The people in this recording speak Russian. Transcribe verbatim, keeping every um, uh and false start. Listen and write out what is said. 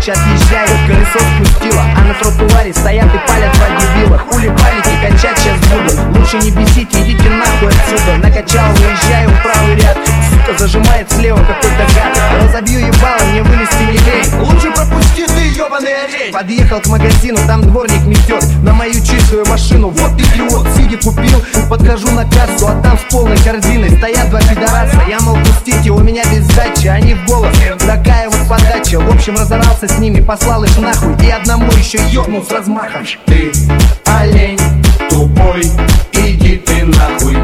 короче отъезжаю. Колесо спустила, а на тротуаре стоят и палят два дебила. Хули палите, кончать сейчас буду. Лучше не бесите, идите нахуй отсюда. Накачал, уезжаю в правый ряд. Сука зажимает слева какой-то гад. Разобью ебало, мне вылезти не лень. Лучше пропусти ты, ебаный олень. Подъехал к магазину, там дворник метет на мою чистую машину. Вот идиот, сиги купил. Подхожу на кассу, а там с полной корзиной стоят два пидораса. Я мол, пустите, у меня без сдачи. Они в голос, такая вот подача. В общем, разорался с ними, послал их нахуй. И одному еще ёбнул с размахом. Ты олень тупой, иди ты нахуй.